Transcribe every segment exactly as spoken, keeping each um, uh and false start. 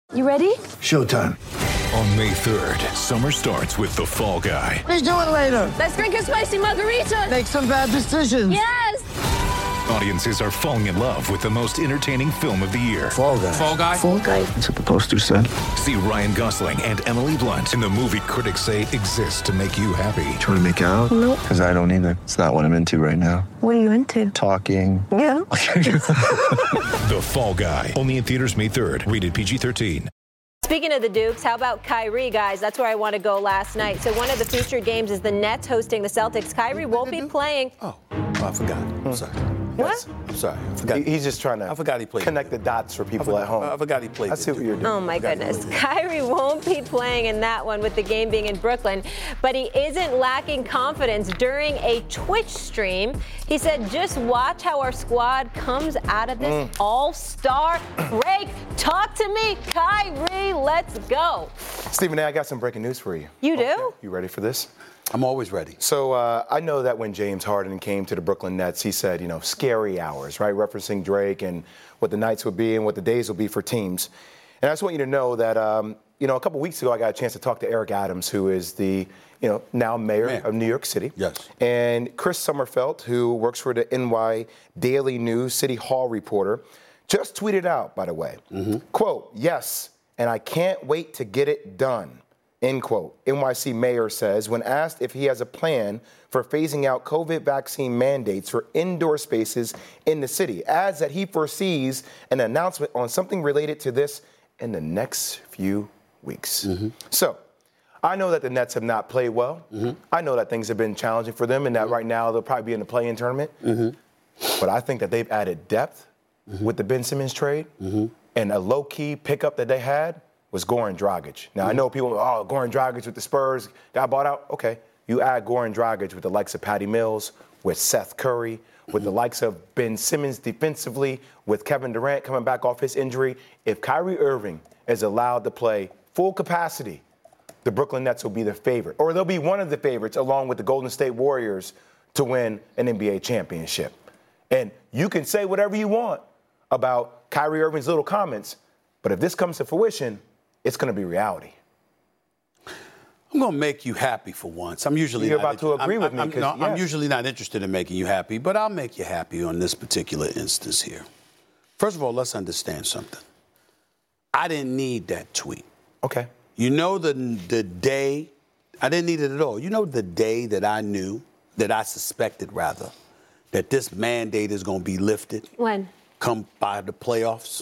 You ready? Showtime. On May third, summer starts with The Fall Guy. Let's do it later. Let's drink a spicy margarita. Make some bad decisions. Yes. Audiences are falling in love with the most entertaining film of the year. Fall Guy. Fall Guy. Fall Guy. That's what the poster said. See Ryan Gosling and Emily Blunt in the movie critics say exists to make you happy. Trying to make it out? Nope. Because I don't either. It's not what I'm into right now. What are you into? Talking. Yeah. The Fall Guy. Only in theaters May third. Rated P G thirteen. Speaking of the Dukes, how about Kyrie, guys? That's where I want to go last night. So one of the featured games is the Nets hosting the Celtics. Kyrie won't be playing. Oh, oh I forgot. I'm sorry. What? Yes, I'm sorry. I forgot. He's just trying to I forgot he played. connect the dots for people I at home. I forgot he played. I see what you're doing. Oh, my goodness. Kyrie won't be playing in that one with the game being in Brooklyn, but he isn't lacking confidence during a Twitch stream. He said, just watch how our squad comes out of this mm. all-star break. Talk to me, Kyrie. Let's go. Stephen A., I got some breaking news for you. You do? Okay. You ready for this? I'm always ready. So uh, I know that when James Harden came to the Brooklyn Nets, he said, you know, scary hours, right? Referencing Drake and what the nights would be and what the days would be for teams. And I just want you to know that, um, you know, a couple weeks ago, I got a chance to talk to Eric Adams, who is the, you know, now mayor Man. of New York City. Yes. And Chris Sommerfeld, who works for the N Y Daily News City Hall reporter, just tweeted out, by the way, mm-hmm. quote, yes, and I can't wait to get it done. End quote. N Y C mayor says when asked if he has a plan for phasing out COVID vaccine mandates for indoor spaces in the city, adds that he foresees an announcement on something related to this in the next few weeks. Mm-hmm. So I know that the Nets have not played well. Mm-hmm. I know that things have been challenging for them and that mm-hmm. right now they'll probably be in the play-in tournament. Mm-hmm. But I think that they've added depth mm-hmm. with the Ben Simmons trade mm-hmm. and a low-key pickup that they had was Goran Dragic. Now, mm-hmm. I know people, oh, Goran Dragic with the Spurs got bought out. Okay, you add Goran Dragic with the likes of Patty Mills, with Seth Curry, mm-hmm. with the likes of Ben Simmons defensively, with Kevin Durant coming back off his injury. If Kyrie Irving is allowed to play full capacity, the Brooklyn Nets will be the favorite. Or they'll be one of the favorites along with the Golden State Warriors to win an N B A championship. And you can say whatever you want about Kyrie Irving's little comments, but if this comes to fruition, it's going to be reality. I'm going to make you happy for once. I'm usually You're not about to agree I'm, with I'm, me. I'm, no, yes. I'm usually not interested in making you happy, but I'll make you happy on this particular instance here. First of all, let's understand something. I didn't need that tweet. Okay. You know the the day, I didn't need it at all. You know the day that I knew, that I suspected rather, that this mandate is going to be lifted? When? Come by the playoffs?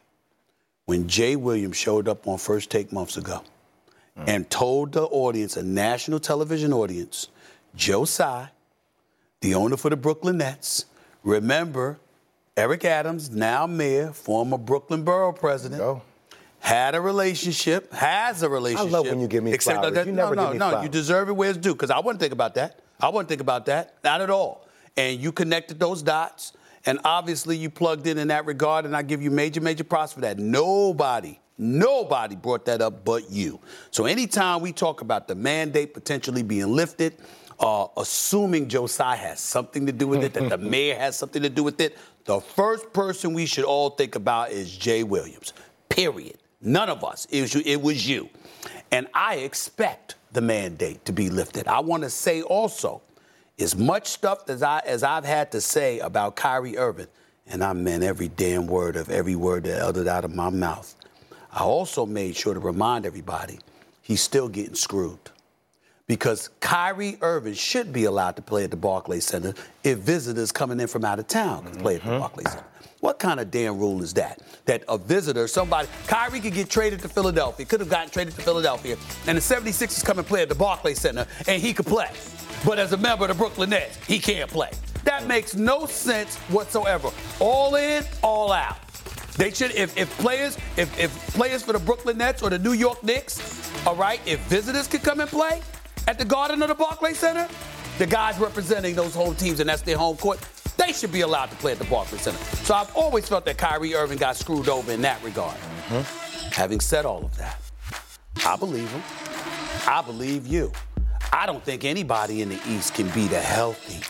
When Jay Williams showed up on First Take months ago mm. and told the audience, a national television audience, Joe Tsai, the owner for the Brooklyn Nets, remember, Eric Adams, now mayor, former Brooklyn borough president, oh. had a relationship, has a relationship. I love when you give me except flowers. That, you no, never no, give me no, flowers. You deserve it where it's due, because I wouldn't think about that. I wouldn't think about that, not at all. And you connected those dots. And obviously you plugged in in that regard, and I give you major, major props for that. Nobody, nobody brought that up but you. So anytime we talk about the mandate potentially being lifted, uh, assuming Joe Tsai has something to do with it, that the mayor has something to do with it, the first person we should all think about is Jay Williams, period. None of us. It was you. It was you. And I expect the mandate to be lifted. I want to say also, as much stuff as, I, as I've had to say about Kyrie Irving, and I meant every damn word of every word that uttered out of my mouth, I also made sure to remind everybody he's still getting screwed. Because Kyrie Irving should be allowed to play at the Barclays Center if visitors coming in from out of town can play at the Barclays Center. What kind of damn rule is that? That a visitor, somebody, Kyrie could get traded to Philadelphia, could have gotten traded to Philadelphia, and the seventy-sixers come and play at the Barclays Center, and he could play. But as a member of the Brooklyn Nets, he can't play. That makes no sense whatsoever. All in, all out. They should, if, if players, if, if players for the Brooklyn Nets or the New York Knicks, all right, if visitors could come and play at the Garden or the Barclays Center, the guys representing those home teams, and that's their home court, they should be allowed to play at the Barclays Center. So I've always felt that Kyrie Irving got screwed over in that regard. Mm-hmm. Having said all of that, I believe him. I believe you. I don't think anybody in the East can beat a healthy,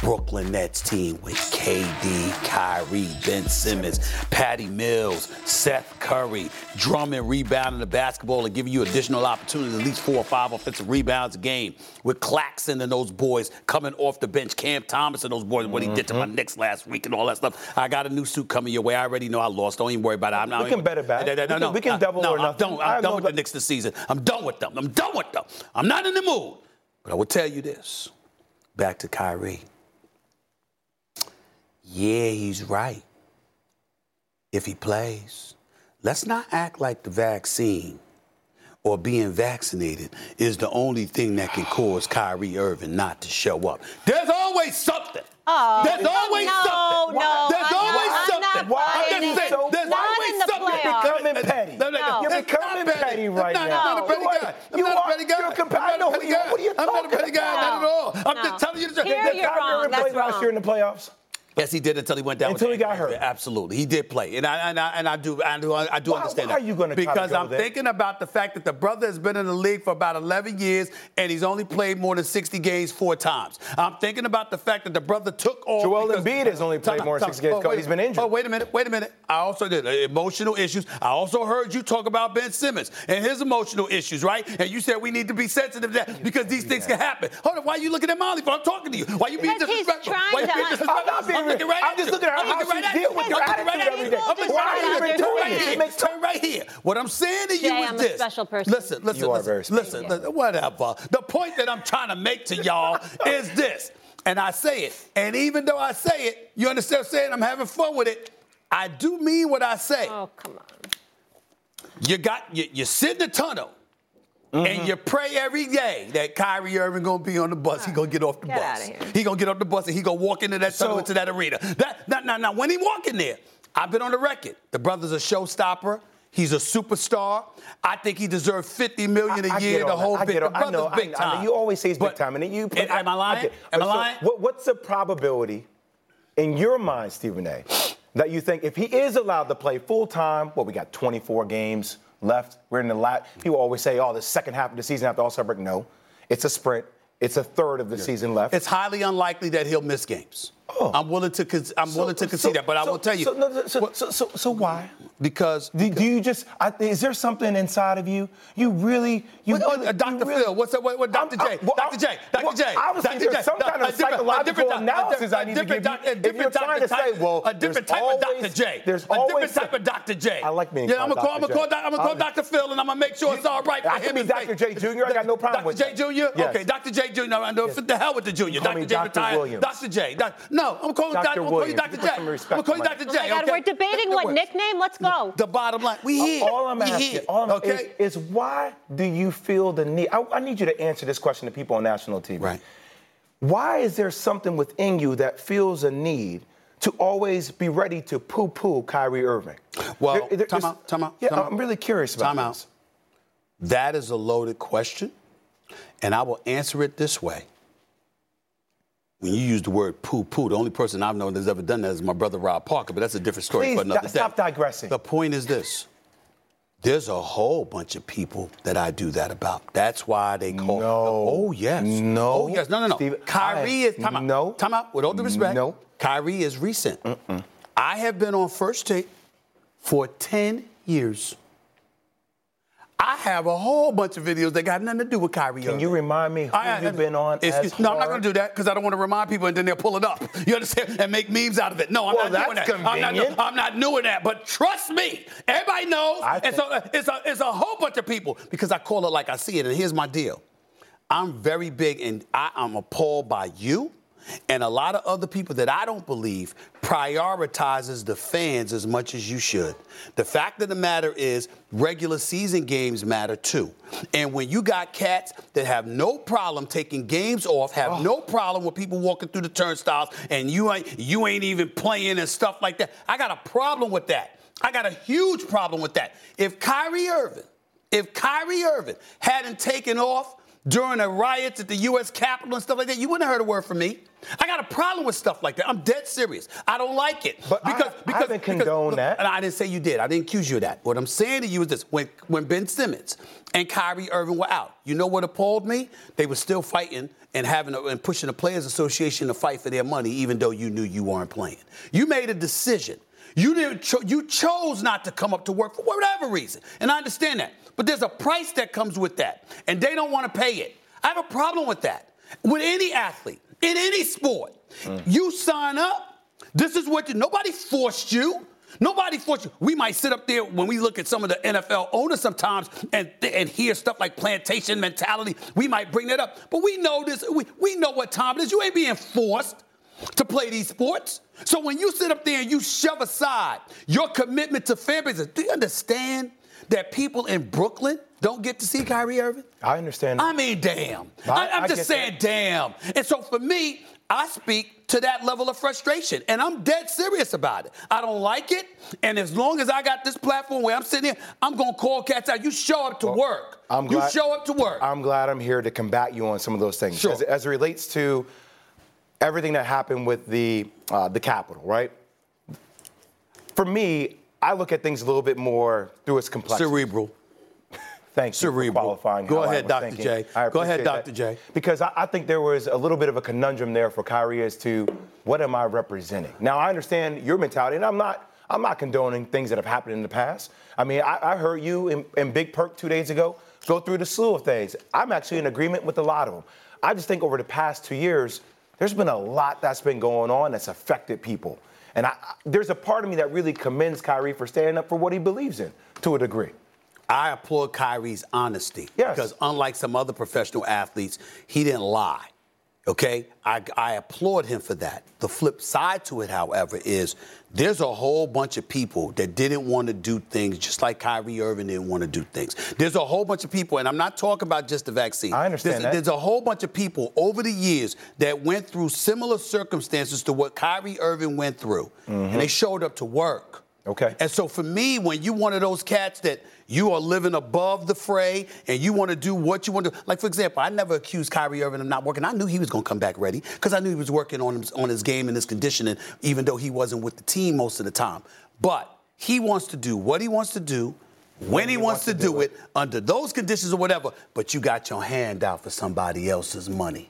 Brooklyn Nets team with K D, Kyrie, Ben Simmons, Patty Mills, Seth Curry, Drummond rebounding the basketball and giving you additional opportunities, at least four or five offensive rebounds a game, with Claxton and those boys coming off the bench, Cam Thomas and those boys, what he did to my Knicks last week and all that stuff. I got a new suit coming your way. I already know I lost. Don't even worry about it. I'm not we can even, bet it back. No, no, we can, no, we can no, double no, or I'm nothing. done, I'm done with no, the Knicks this season. I'm done with them. I'm done with them. I'm not in the mood. But I will tell you this. Back to Kyrie. Yeah, he's right. If he plays. Let's not act like the vaccine or being vaccinated is the only thing that can cause Kyrie Irving not to show up. There's always something. Oh, There's always no, something. no, There's I'm always not, something. I'm not Why buying are you it. There's so- Not always in the something. playoffs. You're becoming petty. No, no, No. You're It's becoming not petty right I'm not, now. I'm not a petty You are- guy. I'm you not are- a petty guy. you're a compa- I'm not I know a who petty you are. guy. What are you I'm not a talking petty guy. about? Not at all. I'm No. just telling you the truth. Here Did you're Kyrie wrong. Irving That's play last wrong. year in the playoffs? Yes, he did until he went down. Until with he got the- hurt. Absolutely, he did play, and I and I, and I do I do I do Why- understand why that. are you gonna try to because go I'm there? thinking about the fact that the brother has been in the league for about eleven years and he's only played more than sixty games four times. I'm thinking about the fact that the brother took off. Joel because- Embiid has only played Time out, more than time sixty games out. Oh, because wait- he's been injured. Oh, wait a minute, wait a minute. I also did uh, emotional issues. I also heard you talk about Ben Simmons and his emotional issues, right? And you said we need to be sensitive to that because these things can happen. Hold on, why are you looking at Molly? I'm talking to you. Why are you being Because he's disrespectful? trying Why you to being un- disrespectful? I'm not being I'm looking right I'm at just you. looking at I'm how looking you right at deal you. with your I'm looking right attitude at every you. day. I'm looking Why right are you at even you. doing Turn right this? It here. makes Turn right here. What I'm saying to you Jay, is I'm a this. special person. Listen, listen, You are listen, very special. listen, listen, whatever. The point that I'm trying to make to y'all is this, and I say it, and even though I say it, you understand what I'm saying? I'm having fun with it. I do mean what I say. Oh, come on. You got you, you sit in the tunnel. Mm-hmm. And you pray every day that Kyrie Irving gonna be on the bus. He gonna get off the Get bus. outta here. He gonna get off the bus and he gonna walk into that tunnel, So- into that arena. That now, now, now, when he walk in there, I've been on the record. The brother's a showstopper. He's a superstar. I think he deserves fifty million a I- I year get to all that. hold I big. get The all- I know, brother's big I- I know. time. You always say he's big But- time, and then you. Am- am I lying? Okay. Am I So lying? What, what's the probability, in your mind, Stephen A., that you think if he is allowed to play full time? Well, we got twenty-four games left. We're in the last. People always say, "Oh, the second half of the season after All-Star break." No, it's a sprint. It's a third of the season left. It's highly unlikely that he'll miss games. Oh. I'm willing to con- I'm So- willing to concede so- that, but I so- will tell you. So, no, no, so, what- so, so, so why? because Do, do you just? I, is there something inside of you? You really, you, What, really, uh, Doctor you really- Phil, what's up? What, what Doctor I'm- J? I'm- well, Doctor J. Doctor well, J. obviously Doctor there's some J. kind of A different- a psychological different- a analysis I need to different give doc- you. a If different you're trying to type- say, well, a different there's type of Doctor always- J. there's a different always- type of Doctor J. I like being Yeah, called I'm gonna call. I'm Doctor gonna call. J. I'm gonna call Um, Doctor Phil, and I'm gonna make sure it's all right for I him. can be and Doctor Faith. J Junior I got no problem with Doctor J that. Junior Yes. Okay, Doctor J Junior I know. Yes. The hell with the Junior. Call me Doctor J Doctor retired. Williams. Doctor J. Doc- No, I'm gonna call him Doctor Doctor. I'm gonna call you Williams. Doctor Put J. some I'm respect gonna call you on my Doctor Oh J. my God, okay? we're debating what The- nickname. Let's go. The bottom line, we here. All I'm we asking, here. all I'm okay. is, is why do you feel the need? I, I need you to answer this question to people on national T V. Right. Why is there something within you that feels a need to always be ready to poo-poo Kyrie Irving? Well, There- there- time there's- out, time out, Yeah, time I'm out. really curious about Time out. this. That is a loaded question, and I will answer it this way. When you use the word poo-poo, the only person I've known that's ever done that is my brother Rob Parker, but that's a different story Please, for another di- day. stop digressing. The point is this. There's a whole bunch of people that I do that about. That's why they call. No. Oh yes. No. Oh yes. No, no, no. Steve, Kyrie I- is. Time out. no. Time out. With all due respect. No. Kyrie is recent. Mm-mm. I have been on First Take for ten years. I have a whole bunch of videos that got nothing to do with Kyrie. Can you remind me who I- I- you've been on excuse- as No, I'm not hard? going to do that because I don't want to remind people and then they'll pull it up. You understand? And make memes out of it. No, I'm Well, not doing that's that. I'm not, convenient. I'm not doing that. But trust me, everybody knows. I It's a, it's, a, it's a whole bunch of people because I call it like I see it. And here's my deal. I'm very big and I, I'm appalled by you and a lot of other people that I don't believe prioritizes the fans as much as you should. The fact of the matter is regular season games matter too. And when you got cats that have no problem taking games off, have Oh. no problem with people walking through the turnstiles and you ain't, you ain't even playing and stuff like that, I got a problem with that. I got a huge problem with that. If Kyrie Irving, if Kyrie Irving hadn't taken off, during the riots at the U S Capitol and stuff like that, you wouldn't have heard a word from me. I got a problem with stuff like that. I'm dead serious. I don't like it. But because, I, because, I haven't condoned because, that. And I didn't say you did. I didn't accuse you of that. What I'm saying to you is this. When, when Ben Simmons and Kyrie Irving were out, you know what appalled me? They were still fighting and having a, and pushing the Players Association to fight for their money, even though you knew you weren't playing. You made a decision. You didn't. Cho- you chose not to come up to work for whatever reason, and I understand that. But there's a price that comes with that, and they don't want to pay it. I have a problem with that. With any athlete, in any sport, mm. you sign up. This is what you. Nobody forced you. Nobody forced you. We might sit up there when we look at some of the N F L owners sometimes and and hear stuff like plantation mentality. We might bring that up, but we know this. We we know what time it is. You ain't being forced to play these sports. So when you sit up there and you shove aside your commitment to fan base, do you understand that people in Brooklyn don't get to see Kyrie Irving? I understand. I mean, damn. I, I'm I just saying, that. damn. And so for me, I speak to that level of frustration, and I'm dead serious about it. I don't like it, and as long as I got this platform where I'm sitting here, I'm going to call cats out. You show up to well, work. I'm glad, you show up to work. I'm glad I'm here to combat you on some of those things. Sure. As, as it relates to everything that happened with the uh, the Capitol, right? For me, I look at things a little bit more through its complexity. Cerebral. Thank you Cerebral. for qualifying. Go how ahead, I was Doctor thinking. J. I Go ahead, appreciate Doctor that. J. Because I, I think there was a little bit of a conundrum there for Kyrie as to what am I representing. Now I understand your mentality, and I'm not. I'm not condoning things that have happened in the past. I mean, I, I heard you in, in Big Perk two days ago go through the slew of things. I'm actually in agreement with a lot of them. I just think over the past two years, there's been a lot that's been going on that's affected people. And I, there's a part of me that really commends Kyrie for standing up for what he believes in, to a degree. I applaud Kyrie's honesty. Yes. Because unlike some other professional athletes, he didn't lie. Okay? I, I applaud him for that. The flip side to it, however, is there's a whole bunch of people that didn't want to do things just like Kyrie Irving didn't want to do things. There's a whole bunch of people, and I'm not talking about just the vaccine. I understand there's, that. There's a whole bunch of people over the years that went through similar circumstances to what Kyrie Irving went through, mm-hmm. and they showed up to work. Okay. And so for me, when you one of those cats that you are living above the fray and you want to do what you want to do, like, for example, I never accused Kyrie Irving of not working. I knew he was going to come back ready because I knew he was working on his, on his game and his conditioning, even though he wasn't with the team most of the time. But he wants to do what he wants to do, when, when he, he wants, wants to, to do it, it, under those conditions or whatever, but you got your hand out for somebody else's money.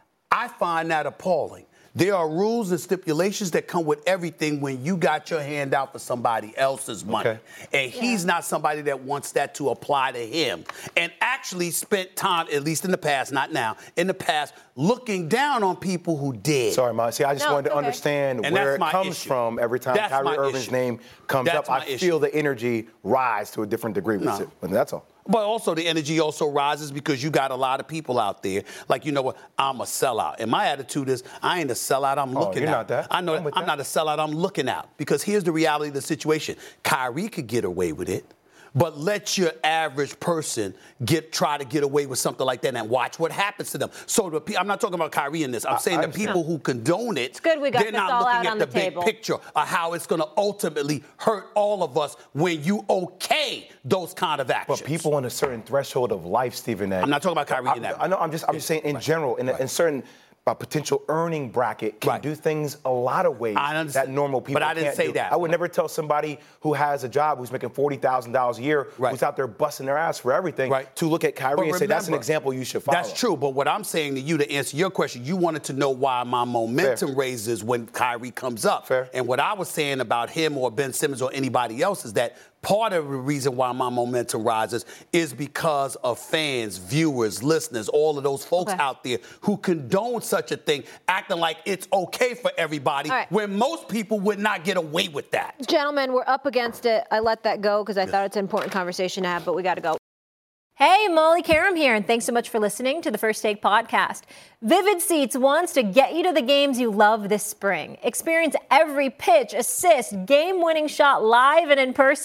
I find that appalling. There are rules and stipulations that come with everything when you got your hand out for somebody else's money. Okay. And he's yeah. not somebody that wants that to apply to him. And actually spent time, at least in the past, not now, in the past, looking down on people who did. Sorry, Mom. See, I just no, wanted to okay. understand and where it comes issue. from every time that's Kyrie Irving's issue. name comes that's up. I issue. feel the energy rise to a different degree with no. it. But that's all. But also the energy also rises because you got a lot of people out there. Like, you know what, I'm a sellout. And my attitude is, I ain't a sellout, I'm oh, looking you're out. Not that. I know I'm, I'm that. not a sellout, I'm looking out. Because here's the reality of the situation. Kyrie could get away with it. But let your average person get try to get away with something like that and watch what happens to them. So the, I'm not talking about Kyrie in this. I'm I, saying I the people who condone it, it's good we got they're this not all looking out at on the, the big table. picture of how it's going to ultimately hurt all of us when you okay those kind of actions. But people on a certain threshold of life, Stephen A. I'm not talking about Kyrie I, in that. I know. I'm just. I'm just saying in right. general, in, right. a, in certain uh, potential earning bracket can right. do things a lot of ways I understand. that normal people But I didn't can't say do. that. I would never tell somebody who has a job who's making forty thousand dollars a year, right. who's out there busting their ass for everything, right. to look at Kyrie but and remember, say that's an example you should follow. That's true. But what I'm saying to you, to answer your question, you wanted to know why my momentum Fair. raises when Kyrie comes up. Fair. And what I was saying about him or Ben Simmons or anybody else is that part of the reason why my momentum rises is because of fans, viewers, listeners, all of those folks okay. out there who condone such a thing, acting like it's okay for everybody, right. when most people would not get away with that. Gentlemen, we're up against it. I let that go because I yeah. thought it's an important conversation to have, but we got to go. Hey, Molly Karam here, and thanks so much for listening to the First Take podcast. Vivid Seats wants to get you to the games you love this spring. Experience every pitch, assist, game-winning shot live and in person.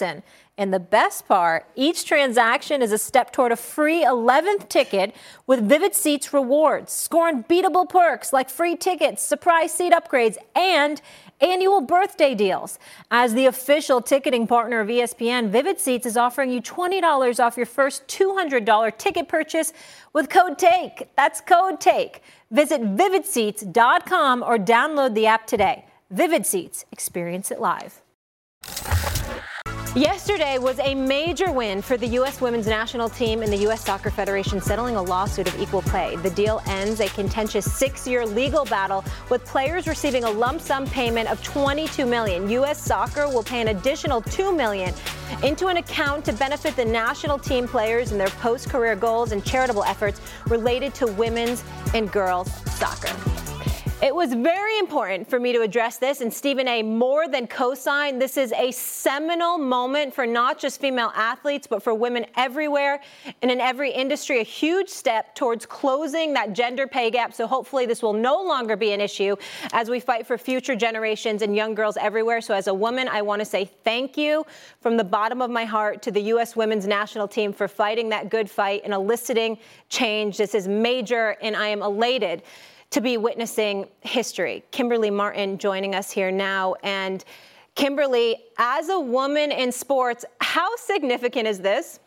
And the best part, each transaction is a step toward a free eleventh ticket with Vivid Seats rewards. Score unbeatable perks like free tickets, surprise seat upgrades, and annual birthday deals. As the official ticketing partner of E S P N, Vivid Seats is offering you twenty dollars off your first two hundred dollars ticket purchase with code TAKE. That's code TAKE. Visit vivid seats dot com or download the app today. Vivid Seats. Experience it live. Yesterday was a major win for the U S women's national team and the U S Soccer Federation settling a lawsuit of equal pay. The deal ends a contentious six-year legal battle with players receiving a lump sum payment of twenty-two million dollars. U S Soccer will pay an additional two million dollars into an account to benefit the national team players in their post-career goals and charitable efforts related to women's and girls soccer. It was very important for me to address this, and Stephen A. more than co-signed. This is a seminal moment for not just female athletes, but for women everywhere and in every industry, a huge step towards closing that gender pay gap. So hopefully this will no longer be an issue as we fight for future generations and young girls everywhere. So as a woman, I want to say thank you from the bottom of my heart to the U S women's national team for fighting that good fight and eliciting change. This is major, and I am elated to be witnessing history. Kimberly Martin joining us here now. And Kimberly, as a woman in sports, how significant is this?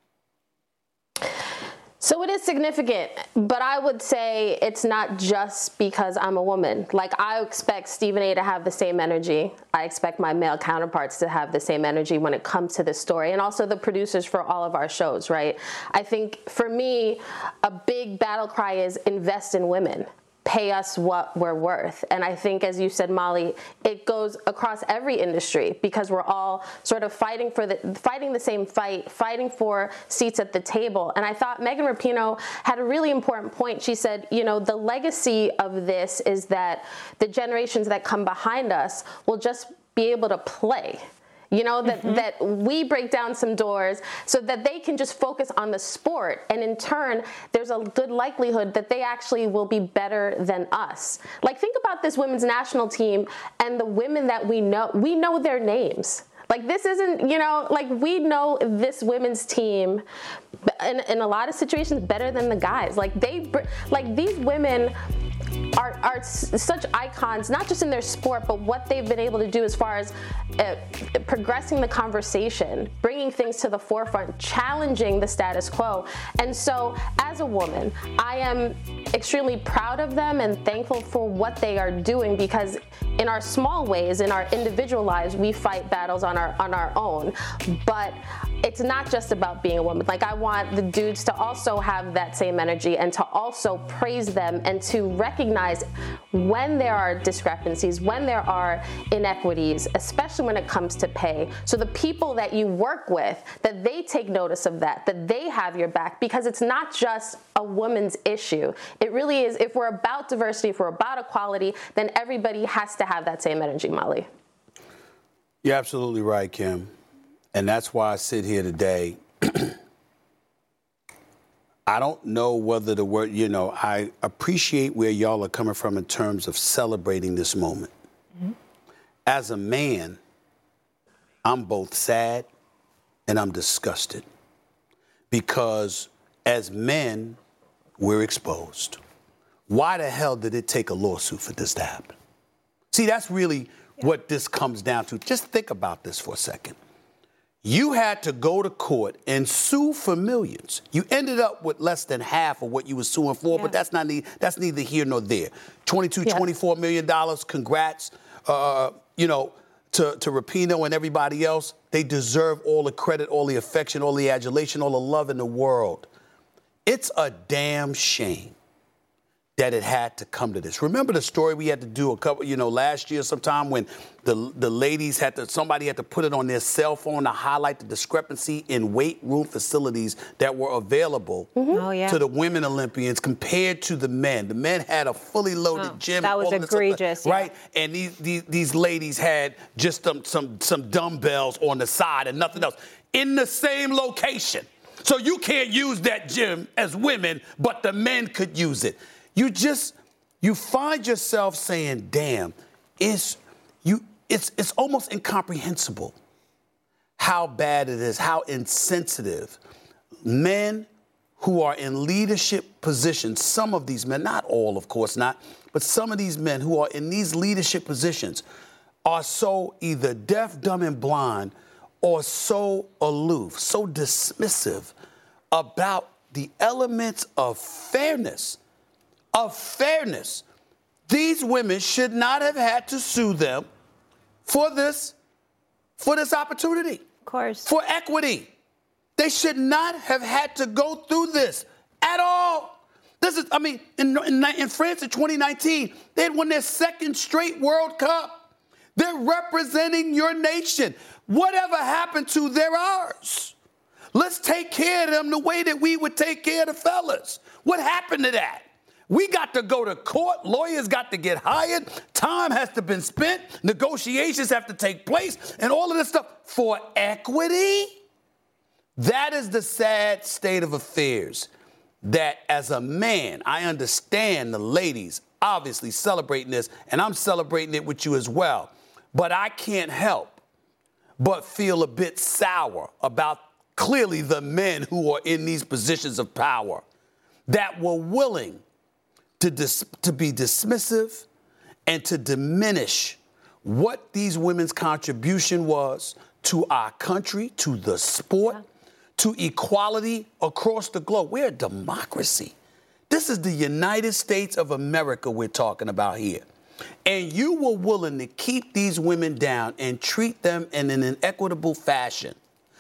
So it is significant, but I would say it's not just because I'm a woman. Like, I expect Stephen A. to have the same energy. I expect my male counterparts to have the same energy when it comes to this story, and also the producers for all of our shows, right? I think for me, a big battle cry is invest in women. Pay us what we're worth. And I think, as you said, Molly, it goes across every industry because we're all sort of fighting for the fighting the same fight, fighting for seats at the table. And I thought Megan Rapinoe had a really important point. She said, you know, the legacy of this is that the generations that come behind us will just be able to play. You know, that, mm-hmm. that we break down some doors so that they can just focus on the sport. And in turn, there's a good likelihood that they actually will be better than us. Like, think about this women's national team and the women that we know. We know their names. Like, this isn't, you know, like, we know this women's team in, in a lot of situations better than the guys. Like, they, like, these women are, are such icons, not just in their sport, but what they've been able to do as far as uh, progressing the conversation, bringing things to the forefront, challenging the status quo. And so, as a woman, I am extremely proud of them and thankful for what they are doing, because in our small ways, in our individual lives, we fight battles on our on our own. But it's not just about being a woman. Like, I want the dudes to also have that same energy and to also praise them and to recognize when there are discrepancies, when there are inequities, especially when it comes to pay. So the people that you work with, that they take notice of that, that they have your back, because it's not just a woman's issue. It really is. If we're about diversity, if we're about equality, then everybody has to have that same energy, Molly. You're absolutely right, Kim. And that's why I sit here today. I don't know whether the word, you know, I appreciate where y'all are coming from in terms of celebrating this moment. Mm-hmm. As a man, I'm both sad and I'm disgusted, because as men, we're exposed. Why the hell did it take a lawsuit for this to happen? See, that's really what this comes down to. Just think about this for a second. You had to go to court and sue for millions. You ended up with less than half of what you were suing for, yeah. but that's not ne- that's neither here nor there. twenty-two, yeah. twenty-four million dollars. Congrats, uh, you know, to, to Rapinoe and everybody else. They deserve all the credit, all the affection, all the adulation, all the love in the world. It's a damn shame that it had to come to this. Remember the story we had to do a couple, you know, last year sometime when the the ladies had to, somebody had to put it on their cell phone to highlight the discrepancy in weight room facilities that were available mm-hmm. oh, yeah. to the women Olympians compared to the men. The men had a fully loaded oh, gym. That was egregious. Stuff, right? Yeah. And these, these these ladies had just some, some, some dumbbells on the side and nothing else in the same location. So you can't use that gym as women, but the men could use it. You just, you find yourself saying, damn, it's, you, it's, it's almost incomprehensible how bad it is, how insensitive men who are in leadership positions, some of these men, not all, of course not, but some of these men who are in these leadership positions are so either deaf, dumb, and blind, or so aloof, so dismissive about the elements of fairness, of fairness. These women should not have had to sue them for this, for this opportunity. Of course. For equity. They should not have had to go through this at all. This is, I mean, in, in, in France in twenty nineteen, they had won their second straight World Cup. They're representing your nation. Whatever happened to their ours? Let's take care of them the way that we would take care of the fellas. What happened to that? We got to go to court. Lawyers got to get hired. Time has to be spent. Negotiations have to take place. And all of this stuff for equity? That is the sad state of affairs. That as a man, I understand the ladies obviously celebrating this, and I'm celebrating it with you as well. But I can't help but feel a bit sour about clearly the men who are in these positions of power that were willing to, dis- to be dismissive and to diminish what these women's contribution was to our country, to the sport, yeah. to equality across the globe. We're a democracy. This is the United States of America we're talking about here. And you were willing to keep these women down and treat them in an inequitable fashion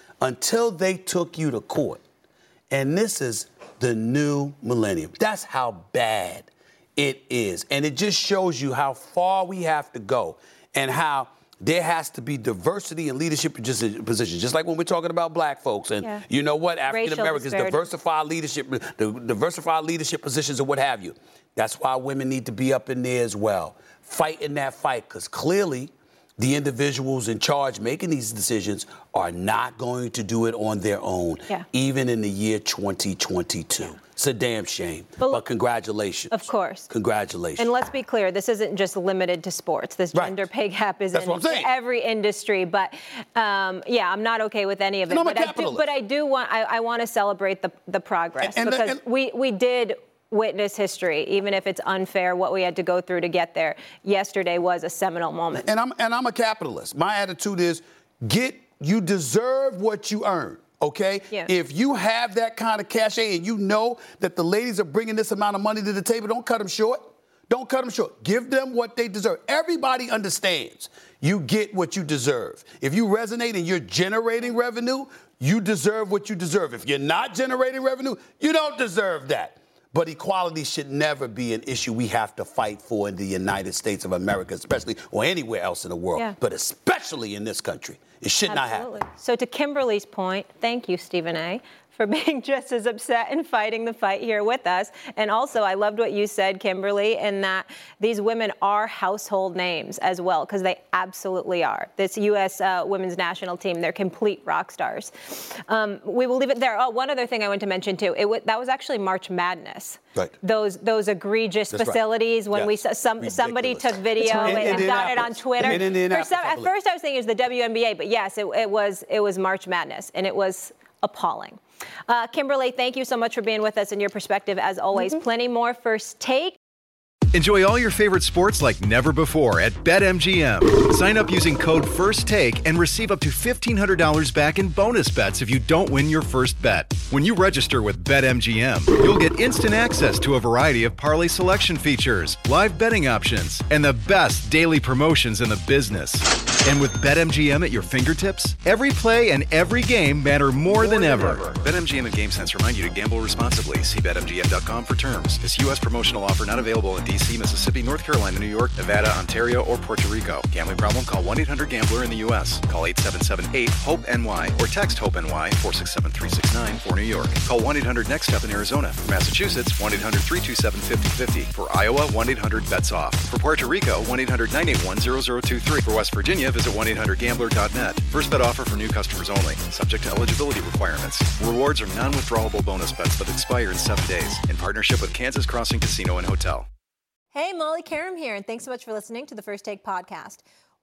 until they took you to court. And this is the new millennium. That's how bad it is. And it just shows you how far we have to go and how there has to be diversity in leadership positions. Just like when we're talking about black folks. And yeah. you know what? African Americans diversify leadership, diversify leadership positions and what have you. That's why women need to be up in there as well, fighting that fight, because clearly the individuals in charge making these decisions are not going to do it on their own, yeah. even in the year twenty twenty-two. Yeah. It's a damn shame, but, but congratulations. Of course. Congratulations. And let's be clear, this isn't just limited to sports. This gender right. pay gap is That's in what I'm saying. every industry. But, um, yeah, I'm not okay with any of it. And I'm but, a I capitalist. do, but I do want, I, I want to celebrate the, the progress. And, and because the, and, we, we did witness history, even if it's unfair what we had to go through to get there. Yesterday was a seminal moment. And I'm and I'm a capitalist. My attitude is get you deserve what you earn. OK, yeah. if you have that kind of cachet and you know that the ladies are bringing this amount of money to the table, don't cut them short. Don't cut them short. Give them what they deserve. Everybody understands you get what you deserve. If you resonate and you're generating revenue, you deserve what you deserve. If you're not generating revenue, you don't deserve that. But equality should never be an issue we have to fight for in the United States of America, especially, or anywhere else in the world, yeah. but especially in this country. It should Absolutely. not happen. So to Kimberly's point, thank you, Stephen A., for being just as upset and fighting the fight here with us. And also, I loved what you said, Kimberly, in that these women are household names as well, because they absolutely are. This U S uh, women's national team, they're complete rock stars. Um, we will leave it there. Oh, one other thing I want to mention, too. It w- that was actually March Madness. Right. Those those egregious That's facilities right. when yes. we saw some Ridiculous. somebody took video in, and, and got it on Twitter. In, in, in For some, at first, I was thinking it was the W N B A, but yes, it, it was it was March Madness, and it was appalling. Uh, Kimberly, thank you so much for being with us and your perspective, as always. Mm-hmm. Plenty more First Take. Enjoy all your favorite sports like never before at BetMGM. Sign up using code FIRSTTAKE and receive up to fifteen hundred dollars back in bonus bets if you don't win your first bet. When you register with BetMGM, you'll get instant access to a variety of parlay selection features, live betting options, and the best daily promotions in the business. And with BetMGM at your fingertips, every play and every game matter more, more than, than ever. ever. BetMGM and GameSense remind you to gamble responsibly. See Bet M G M dot com for terms. This U S promotional offer not available in D C, Mississippi, North Carolina, New York, Nevada, Ontario, or Puerto Rico. Gambling problem? Call one eight hundred gambler in the U S. Call eight seven seven eight hope N Y or text HOPE-NY four six seven three six nine for New York. Call one eight hundred next step in Arizona. For Massachusetts, one eight hundred three two seven five zero five zero. For Iowa, one eight hundred bets off. For Puerto Rico, one eight hundred nine eight one zero zero two three. For West Virginia, visit one eight hundred gambler dot net. First bet offer for new customers only. Subject to eligibility requirements. Rewards are non-withdrawable bonus bets that expire in seven days. In partnership with Kansas Crossing Casino and Hotel. Hey, Molly Karam here, and thanks so much for listening to the First Take podcast.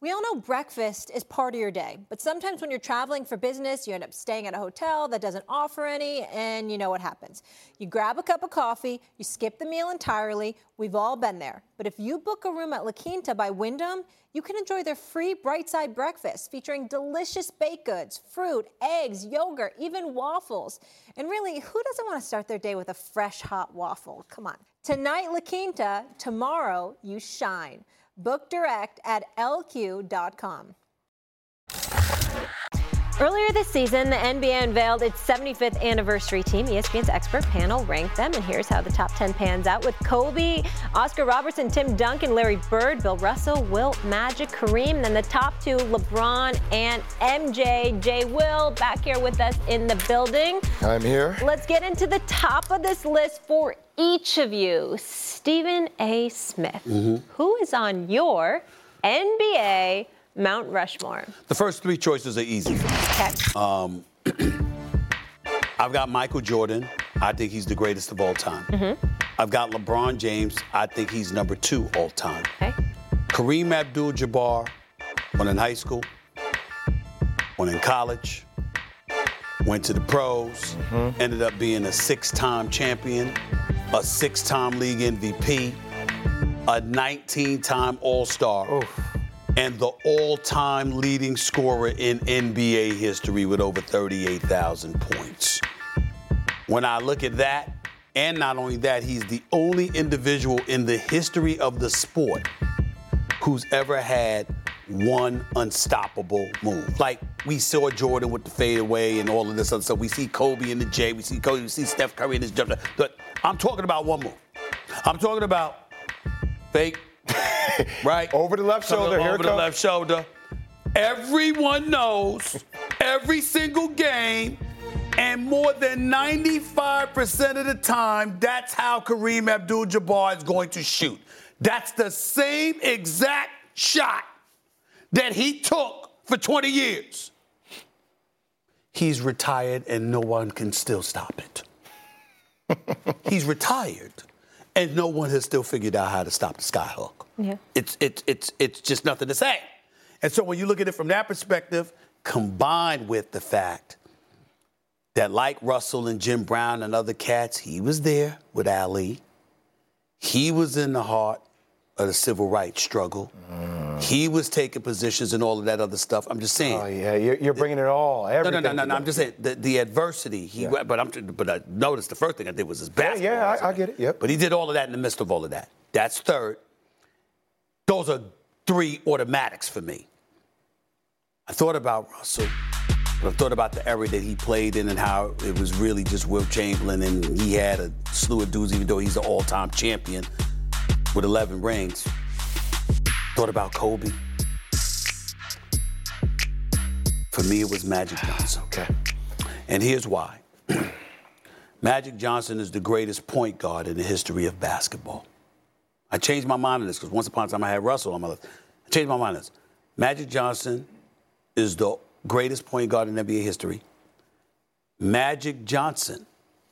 We all know breakfast is part of your day, but sometimes when you're traveling for business, you end up staying at a hotel that doesn't offer any, and you know what happens. You grab a cup of coffee, you skip the meal entirely. We've all been there. But if you book a room at La Quinta by Wyndham, you can enjoy their free Bright Side breakfast featuring delicious baked goods, fruit, eggs, yogurt, even waffles. And really, who doesn't want to start their day with a fresh, hot waffle? Come on. Tonight, La Quinta. Tomorrow, you shine. Book direct at L Q dot com. Earlier this season, the N B A unveiled its seventy-fifth anniversary team. E S P N's expert panel ranked them, and here's how the top ten pans out with Kobe, Oscar Robertson, Tim Duncan, Larry Bird, Bill Russell, Wilt, Magic, Kareem, and then the top two, LeBron and M J. Jay Will back here with us in the building. I'm here. Let's get into the top of this list for each of you. Stephen A. Smith, mm-hmm. Who is on your N B A Mount Rushmore? The first three choices are easy for me. Okay. Um, I've got Michael Jordan. I think he's the greatest of all time. Mm-hmm. I've got LeBron James. I think he's number two all time. Okay. Kareem Abdul-Jabbar, one in high school, one in college, went to the pros, mm-hmm. ended up being a six-time champion, a six-time league M V P, a nineteen-time All-Star. Oof. And the all-time leading scorer in N B A history with over thirty-eight thousand points. When I look at that, and not only that, he's the only individual in the history of the sport who's ever had one unstoppable move. Like, we saw Jordan with the fadeaway and all of this other stuff. We see Kobe in the J. We see Kobe. We see Steph Curry in his jump shot. But I'm talking about one move. I'm talking about fake. Right? Over the left shoulder. Over Here the left shoulder. Everyone knows every single game, and more than ninety-five percent of the time, that's how Kareem Abdul-Jabbar is going to shoot. That's the same exact shot that he took for twenty years. He's retired, and no one can still stop it. He's retired, and no one has still figured out how to stop the skyhook. Yeah. It's, it's, it's, it's just nothing to say. And so when you look at it from that perspective, combined with the fact that like Russell and Jim Brown and other cats, he was there with Ali. He was in the heart of the civil rights struggle. Mm. He was taking positions and all of that other stuff. I'm just saying. Oh, yeah, you're, you're bringing it all. Everything no, no, no, no, no. I'm just saying the, the adversity. He, yeah. But I'm, but I noticed the first thing I did was his basketball. Yeah, yeah I, I get it. Yep. But he did all of that in the midst of all of that. That's third. Those are three automatics for me. I thought about Russell, but I thought about the era that he played in and how it was really just Wilt Chamberlain, and he had a slew of dudes, even though he's an all-time champion with eleven rings. Thought about Kobe. For me, it was Magic Johnson. Okay. And here's why. Magic Johnson is the greatest point guard in the history of basketball. I changed my mind on this because once upon a time I had Russell on my list. I changed my mind on this. Magic Johnson is the greatest point guard in N B A history. Magic Johnson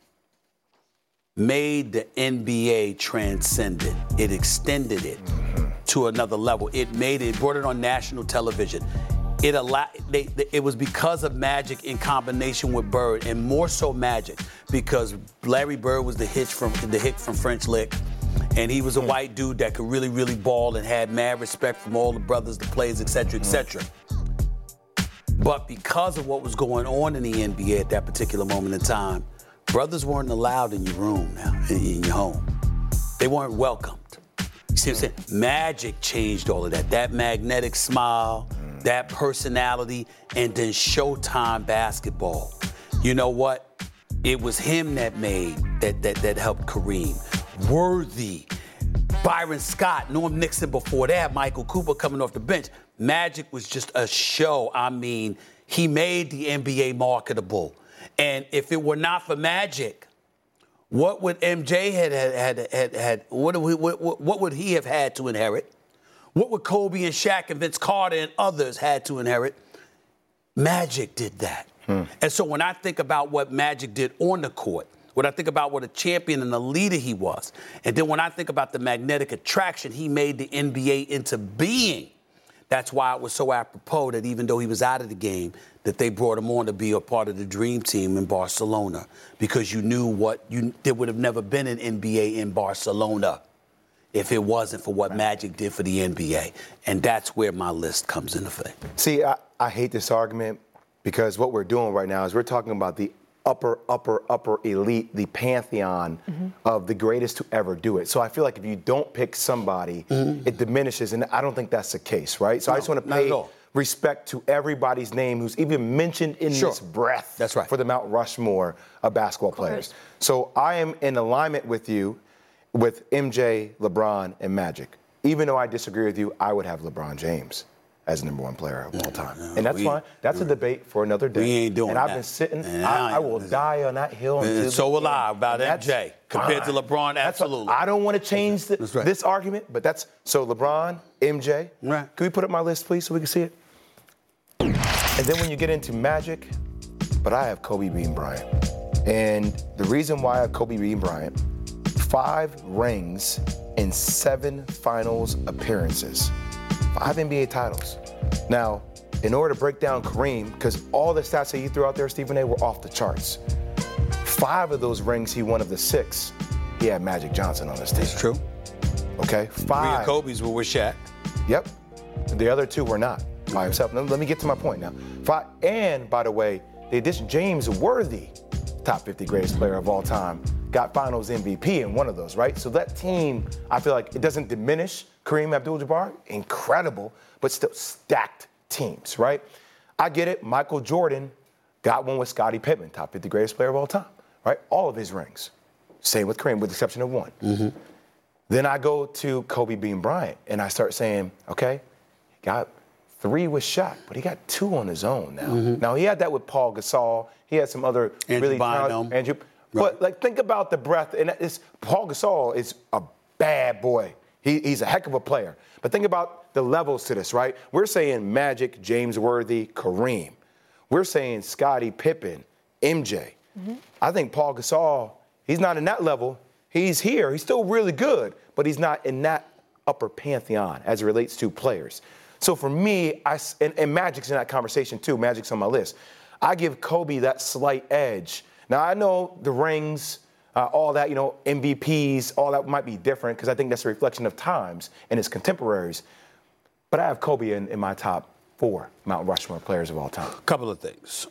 made the N B A transcendent. It extended it mm-hmm. to another level. It made it, brought it on national television. It allowed. They, they, it was because of Magic in combination with Bird, and more so Magic, because Larry Bird was the hitch from the hit from French Lick. And he was a white dude that could really, really ball and had mad respect from all the brothers, the players, et cetera, et cetera. But because of what was going on in the N B A at that particular moment in time, brothers weren't allowed in your room now, in, in your home. They weren't welcomed. You see what I'm saying? Magic changed all of that. That magnetic smile, that personality, and then Showtime basketball. You know what? It was him that made, that that that helped Kareem. Worthy, Byron Scott, Norm Nixon before that, Michael Cooper coming off the bench. Magic was just a show. I mean, he made the N B A marketable. And if it were not for Magic, what would M J had had had had, had what, what, what, what would he have had to inherit? What would Kobe and Shaq and Vince Carter and others had to inherit? Magic did that. Hmm. And so when I think about what Magic did on the court, when I think about what a champion and a leader he was, and then when I think about the magnetic attraction he made the N B A into being, That's why it was so apropos that even though he was out of the game, that they brought him on to be a part of the dream team in Barcelona, because you knew what you there would have never been an N B A in Barcelona if it wasn't for what Magic did for the N B A. And that's where my list comes into play. See, I, I hate this argument because what we're doing right now is we're talking about the upper, upper, upper elite, the pantheon mm-hmm. of the greatest to ever do it. So I feel like if you don't pick somebody, mm-hmm. it diminishes, and I don't think that's the case, right? So no, I just want to pay respect to everybody's name who's even mentioned in sure. this breath that's right. for the Mount Rushmore of basketball of players. So I am in alignment with you with M J, LeBron, and Magic. Even though I disagree with you, I would have LeBron James as the number one player of all time. No, and that's we, fine. That's a debate for another day. We ain't doing and that. And I've been sitting, and I, I will die on that hill. And so will I about M J. Compared fine. to LeBron, absolutely. What, I don't want to change the, right. this argument, but that's, so LeBron, M J. Right. Can we put up my list, please, so we can see it? And then when you get into Magic, but I have Kobe Bean Bryant. And the reason why I have Kobe Bean Bryant, five rings in seven finals appearances. Five N B A titles. Now, in order to break down Kareem, because all the stats that you threw out there, Stephen A., were off the charts. Five of those rings he won of the six, he had Magic Johnson on his team. That's true. Okay, five. Three of Kobe's were with Shaq. Yep. The other two were not by himself. Let me get to my point now. Five, and, by the way, the addition, James Worthy, top fifty greatest player of all time, got finals M V P in one of those, right? So that team, I feel like it doesn't diminish Kareem Abdul-Jabbar, incredible, but still stacked teams, right? I get it. Michael Jordan got one with Scottie Pippen, top fifty greatest player of all time, right? All of his rings. Same with Kareem, with the exception of one. Mm-hmm. Then I go to Kobe Bean Bryant, and I start saying, okay, he got three with Shaq, but he got two on his own now. Mm-hmm. Now, he had that with Paul Gasol. He had some other Andrew really talented, Andrew. Right. But, like, think about the breadth. And it's, Paul Gasol is a bad boy. He, he's a heck of a player. But think about the levels to this, right? We're saying Magic, James Worthy, Kareem. We're saying Scottie Pippen, M J. Mm-hmm. I think Paul Gasol, he's not in that level. He's here. He's still really good, but he's not in that upper pantheon as it relates to players. So for me, I, and, and Magic's in that conversation too. Magic's on my list. I give Kobe that slight edge. Now, I know the rings, uh, all that, you know, M V Ps, all that might be different because I think that's a reflection of times and his contemporaries. But I have Kobe in, in my top four Mount Rushmore players of all time. A couple of things.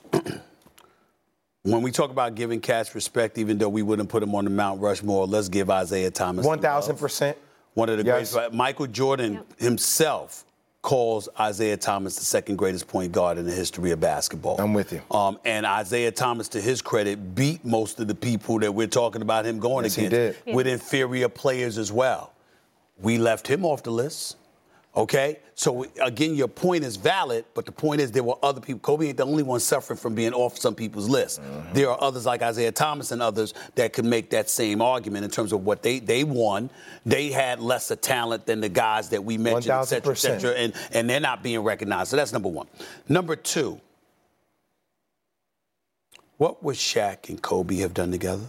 When we talk about giving cats respect, even though we wouldn't put him on the Mount Rushmore, let's give Isaiah Thomas one thousand percent. One of the yes. greatest. Michael Jordan yep. himself calls Isaiah Thomas the second greatest point guard in the history of basketball. I'm with you. Um, and Isaiah Thomas, to his credit, beat most of the people that we're talking about him going yes, against he did. with inferior players as well. We left him off the list. Okay? So, again, your point is valid, but the point is there were other people. Kobe ain't the only one suffering from being off some people's list. Mm-hmm. There are others like Isaiah Thomas and others that could make that same argument in terms of what they, they won. They had lesser talent than the guys that we mentioned, et cetera, et cetera, and, and they're not being recognized. So that's number one. Number two, what would Shaq and Kobe have done together?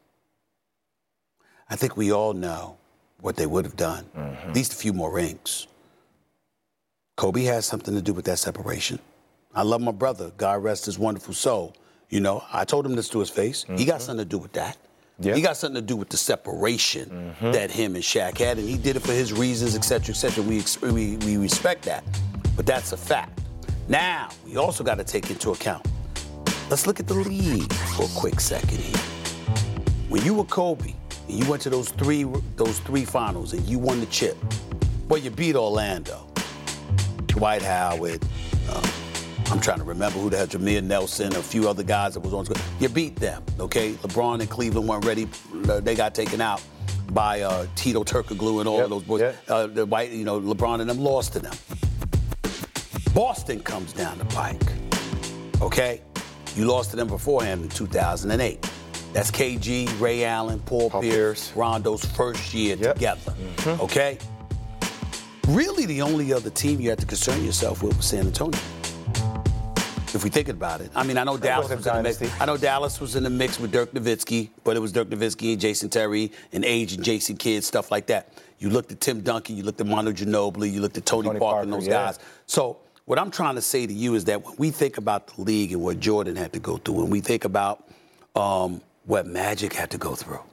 I think we all know what they would have done. Mm-hmm. At least a few more rings. Kobe has something to do with that separation. I love my brother. God rest his wonderful soul. You know, I told him this to his face. Mm-hmm. He got something to do with that. Yep. He got something to do with the separation mm-hmm. that him and Shaq had, and he did it for his reasons, et cetera, et cetera. We, we, we respect that. But that's a fact. Now, we also got to take into account, let's look at the league for a quick second here. When you were Kobe, and you went to those three, those three finals, and you won the chip, well, you beat Orlando. Dwight Howard, uh, I'm trying to remember who the hell, Jameer Nelson, a few other guys that was on. You beat them, okay? LeBron and Cleveland weren't ready. They got taken out by uh, Tito Turkoglu and all yep, of those boys. Yep. Uh, the white, you know, LeBron and them lost to them. Boston comes down the pike, okay? You lost to them beforehand in two thousand eight. That's K G, Ray Allen, Paul, Paul Pierce, Pierce, Rondo's first year yep. together, mm-hmm. okay? Really, the only other team you have to concern yourself with was San Antonio. If we think about it, I mean, I know Dallas was a was in the mix. dynasty. I know Dallas was in the mix with Dirk Nowitzki, but it was Dirk Nowitzki and Jason Terry and Age and Jason Kidd, stuff like that. You looked at Tim Duncan, you looked at Manu Ginobili, you looked at Tony, Tony Parker, Parker, and those yeah. guys. So what I'm trying to say to you is that when we think about the league and what Jordan had to go through, when we think about um, what Magic had to go through,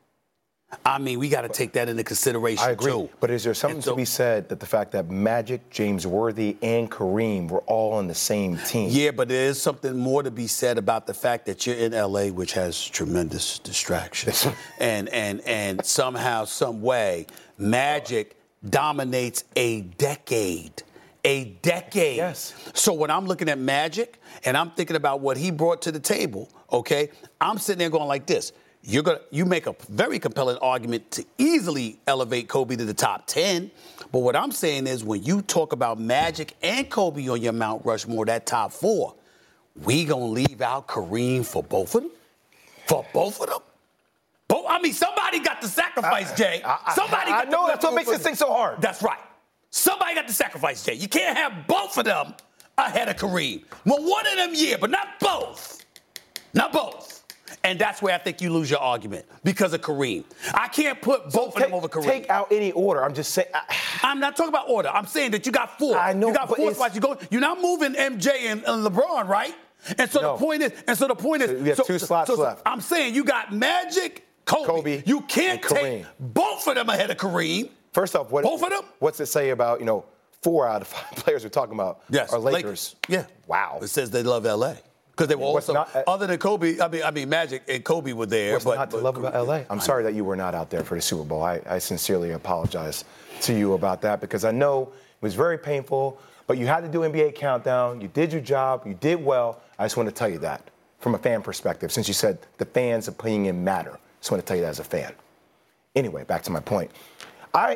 I mean, we got to take that into consideration, I agree. too. But is there something And so- to be said that the fact that Magic, James Worthy, and Kareem were all on the same team? Yeah, but there is something more to be said about the fact that you're in L A, which has tremendous distractions. and and and somehow, some way, Magic dominates a decade. A decade. Yes. So when I'm looking at Magic and I'm thinking about what he brought to the table, okay, I'm sitting there going like this. You're gonna you make a very compelling argument to easily elevate Kobe to the top ten. But what I'm saying is when you talk about Magic and Kobe on your Mount Rushmore, that top four, we gonna leave out Kareem for both of them? For both of them? Both, I mean, somebody got to sacrifice, Jay. I- I- Somebody I got know, to that's what makes this thing so hard. That's right. Somebody got to sacrifice, Jay. You can't have both of them ahead of Kareem. Well, one of them, yeah, but not both. Not both. And that's where I think you lose your argument because of Kareem. I can't put both of Take, them over Kareem. take out any order. I'm just saying. I, I'm not talking about order. I'm saying that you got four. I know, You got but four it's- spots. You go. You're not moving M J and, and LeBron, right? And so No. the point is. And so the point is. So we have so, two slots so, so left. I'm saying you got Magic, Kobe. Kobe You can't and Kareem. take both of them ahead of Kareem. First off, what, Both of them? what's it say about, you know, four out of five players we're talking about Yes, are Lakers? Yeah. Wow. It says they love L A. Because they were What's also, not- uh, other than Kobe, I mean, I mean, Magic and Kobe were there. What's but, not to but love about L A? I'm sorry that you were not out there for the Super Bowl. I, I sincerely apologize to you about that because I know it was very painful, but you had to do N B A Countdown. You did your job. You did well. I just want to tell you that from a fan perspective, since you said the fans' opinion matter. I just want to tell you that as a fan. Anyway, back to my point. I,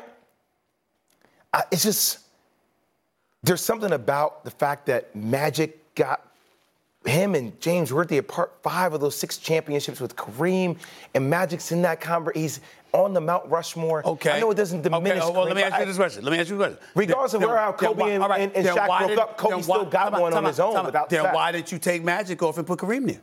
I it's just, there's something about the fact that Magic got him and James Worthy apart five of those six championships with Kareem, and Magic's in that conversation. He's on the Mount Rushmore. Okay. I know it doesn't diminish. Okay, well, let me Kareem, ask you but this question. Let me ask you a question. Regardless of Then- where how then Kobe why- and, all right, and, and then Shaq why broke did- up, Kobe then still why- got time out, one time on out, his own time out. without Then Shaq. why did you take Magic off and put Kareem there?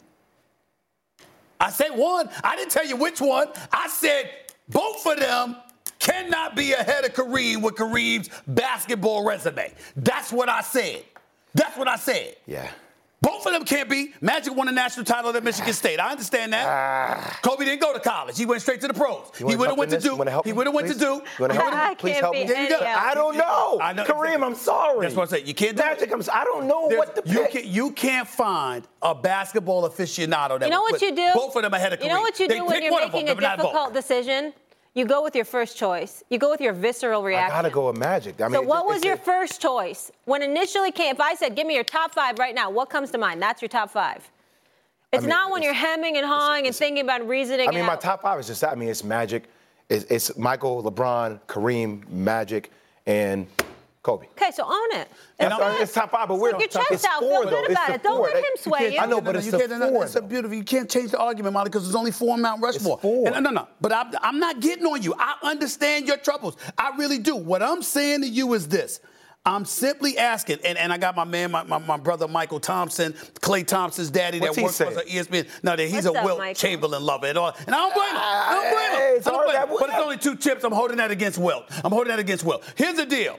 I said one. I didn't tell you which one. I said both of them cannot be ahead of Kareem with Kareem's basketball resume. That's what I said. That's what I said. Yeah. Both of them can't be. Magic won a national title at Michigan State. I understand that. Ah. Kobe didn't go to college. He went straight to the pros. You He wanna would have help went in to this? You Duke. wanna help He me, would have went to please? Duke. You wanna help me? I Please can't help be me. There you go. any of I don't know. I know. Kareem, I'm sorry. That's what I'm saying. You can't do Magic, it. I'm, I don't know There's- what to you pick. can you can't find a basketball aficionado that You know would what put you do? both of them ahead of Kareem. You know what you They do when pick you're one of making them, a but not both. difficult decision? You go with your first choice. You go with your visceral I reaction. gotta go with Magic. I mean, So what it- was it's your a- first choice? When initially came, if I said, give me your top five right now, what comes to mind? That's your top five. It's mean, not when it's- you're hemming and hawing and thinking about reasoning I mean, out. my top five is just that. I mean, it's Magic, it's, it's Michael, LeBron, Kareem, Magic, and Kobe. Okay, so own it. It's, It's good. it's top five, but we're Stick your it's chest out. four, Feel though. good It's about the it. Don't four. let him You sway can't- you. I know, but it's you the can't, no, no, four. It's a though. beautiful. You can't change the argument, Molly, because there's only four Mount Rushmore. four. And, no, no, but I'm, I'm not getting on you. I understand your troubles. I really do. What I'm saying to you is this. I'm simply asking, and, and I got my man, my, my, my brother Michael Thompson, Klay Thompson's daddy What's that he works for saying? us at E S P N. No, that he's What's a up, Wilt Michael? Chamberlain lover and all. And I don't blame him. I don't blame him. Hey, it's I don't all blame that- him. But it's only two chips. I'm holding that against Wilt. I'm holding that against Wilt. Here's the deal.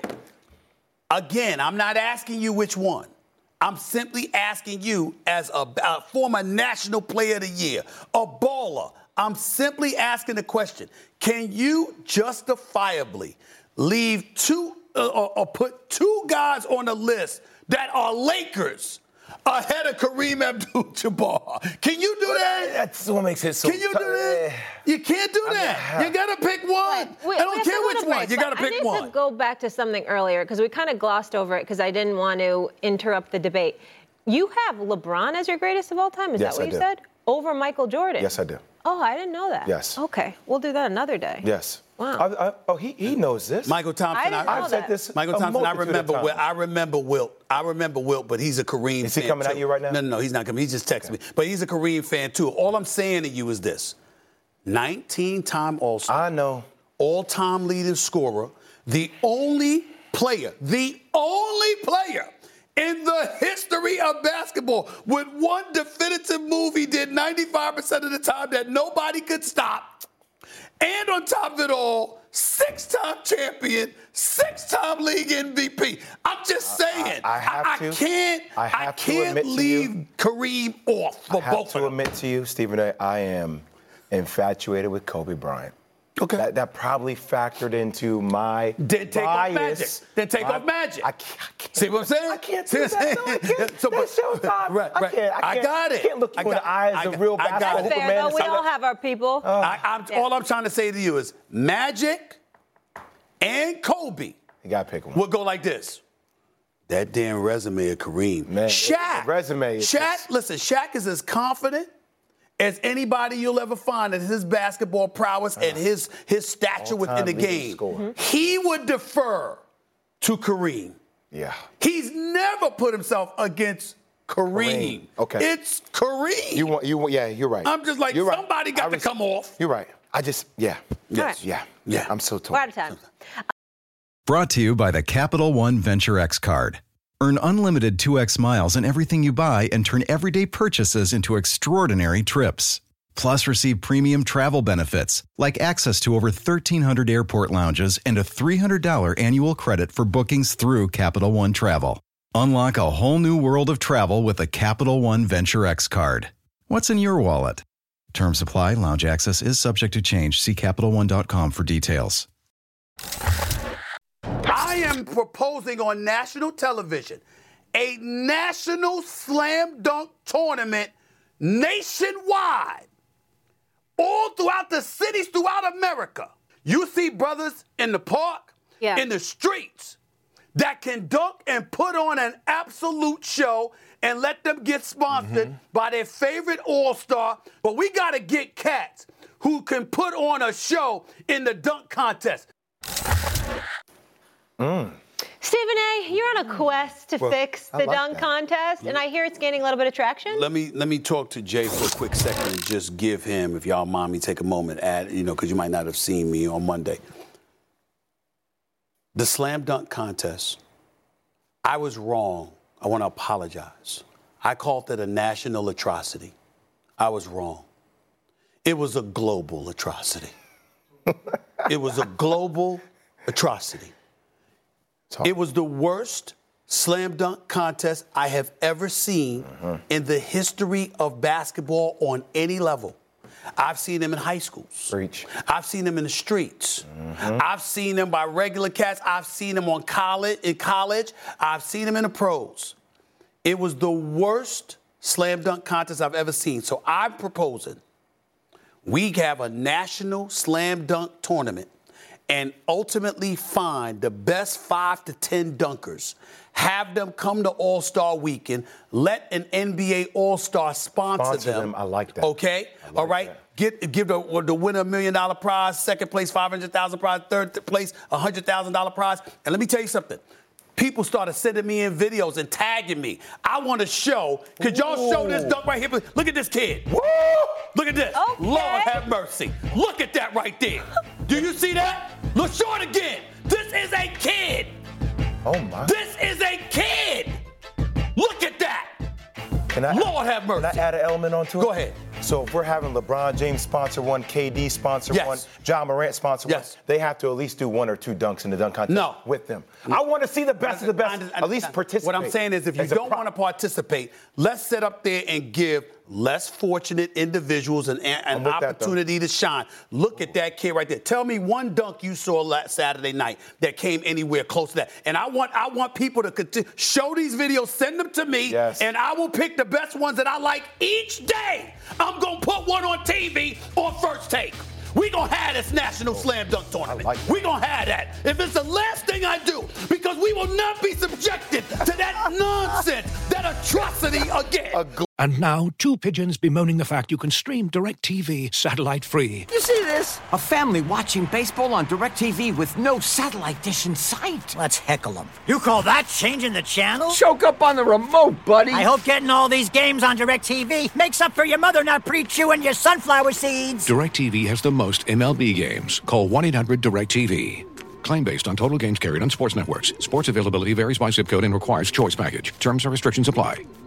Again, I'm not asking you which one. I'm simply asking you as a, a former National Player of the Year, a baller. I'm simply asking the question, can you justifiably leave two uh, or, or put two guys on the list that are Lakers ahead of Kareem Abdul-Jabbar? Can you do that? That's what makes it so Can you do tough. that? You can't do I mean, that. You gotta pick one. Wait, I don't we have care to go which to one. break, You but gotta pick I need one. to go back to something earlier because we kind of glossed over it because I didn't want to interrupt the debate. You have LeBron as your greatest of all time. Is Yes, that what I you do. said? Over Michael Jordan. Yes, I do. Oh, I didn't know that. Yes. Okay, we'll do that another day. Yes. Wow. I, I, oh, he, he knows this. Michael Thompson. I didn't I've know said that. this. Michael a Thompson, I multitude of remember times. Wilt. I remember Wilt. I remember Wilt, but he's a Kareem Is he fan coming too. at you right now? No, no, no, he's not coming. He just texted me. But he's a Kareem fan too. All I'm saying to you is this. nineteen-time All-Star. I know. All-time leading scorer. The only player, the only player in the history of basketball with one definitive move he did ninety-five percent of the time that nobody could stop. And on top of it all, six-time champion, six-time league M V P. I'm just saying, I, I have I, to. I can't, I, have I can't to leave you, Kareem off for I have both to of them. admit to you, Stephen A., I am infatuated with Kobe Bryant. Okay. That, that probably factored into my Then take bias. off Magic. Then take my, off Magic. I can't, I can't. See what I'm saying? I can't See do what I'm that. No, I saying? can't. So, That's but- showtime. Right, I right. can't. I, I can't, got it. I can't look you I in got- the eyes I of got- real I got basketball it. That's fair, Superman. though. and We say, all have our people. I, I'm, Yeah. All I'm trying to say to you is Magic and Kobe You got to pick one. will go like this. That damn resume of Kareem. Man, Shaq. the resume is Shaq, just- listen, Shaq is as confident as anybody you'll ever find in his basketball prowess and his, his stature within All-time the leading game. scorer. He would defer to Kareem. Yeah. He's never put himself against Kareem. Kareem. Okay. It's Kareem. You want? You want? Yeah, you're right. I'm just like, You're right. somebody got I to res- come off. You're right. I just, yeah. Yes. Yeah. Yeah. I'm so torn. We're out of time. Brought to you by the Capital One Venture X card. Earn unlimited two X miles on everything you buy and turn everyday purchases into extraordinary trips. Plus, receive premium travel benefits like access to over thirteen hundred airport lounges and a three hundred dollars annual credit for bookings through Capital One Travel. Unlock a whole new world of travel with the Capital One Venture X card. What's in your wallet? Terms apply. Lounge access is subject to change. See Capital One dot com for details. I am proposing on national television a national slam dunk tournament nationwide, all throughout the cities throughout America. You see brothers in the park, Yeah. in the streets, that can dunk and put on an absolute show and let them get sponsored Mm-hmm. by their favorite all-star. But we got to get cats who can put on a show in the dunk contest. Stephen A., you're on a quest to Well, fix I the like dunk that. contest, and I hear it's gaining a little bit of traction. Let me let me talk to Jay for a quick second and just give him, if y'all mind me, take a moment, add, you know, because you might not have seen me on Monday. The slam dunk contest, I was wrong. I want to apologize. I called it a national atrocity. I was wrong. It was a global atrocity. It was a global atrocity. It was the worst slam dunk contest I have ever seen Mm-hmm. in the history of basketball on any level. I've seen them in high schools. Preach. I've seen them in the streets. Mm-hmm. I've seen them by regular cats. I've seen them on college in college. I've seen them in the pros. It was the worst slam dunk contest I've ever seen. So I'm proposing we have a national slam dunk tournament and ultimately find the best five to ten dunkers, have them come to All-Star Weekend, let an N B A All-Star sponsor, Sponsor them. them. I like that. Okay? I like All right? that. Get Give the, the winner a million dollar prize, second place five hundred thousand dollars prize, third place one hundred thousand dollars prize. And let me tell you something. People started sending me in videos and tagging me. I want to show. Could y'all show this dunk right here? Look at this kid. Woo! Look at this. Okay. Lord have mercy. Look at that right there. Do you see that? Look, show it again. This is a kid. Oh, my. This is a kid. Look at that. Can I, Lord have mercy. Can I add an element onto it? Go ahead. So if we're having LeBron James sponsor one, K D sponsor Yes. one, John Morant sponsor Yes. one, they have to at least do one or two dunks in the dunk contest No. with them. I want to see the best of the best. I- I- at least participate. What I'm saying is if you As a don't pro- want to participate, let's sit up there and give less fortunate individuals an, an I'm with that, though. opportunity to shine. Look at that kid right there. Tell me one dunk you saw last Saturday night that came anywhere close to that. And I want I want people to continue, show these videos, send them to me, Yes. and I will pick the best ones that I like each day. I'm going to put one on T V on First Take. We gonna have this National Slam Dunk Tournament. like that. We gonna have that. If it's the last thing I do, because we will not be subjected to that nonsense, that atrocity again. A gl- And now, two pigeons bemoaning the fact you can stream DirecTV satellite-free. You see this? A family watching baseball on DirecTV with no satellite dish in sight. Let's heckle them. You call that changing the channel? Choke up on the remote, buddy. I hope getting all these games on DirecTV makes up for your mother not pre-chewing your sunflower seeds. DirecTV has the most M L B games. Call one eight hundred direct T V. Claim based on total games carried on sports networks. Sports availability varies by zip code and requires choice package. Terms and restrictions apply.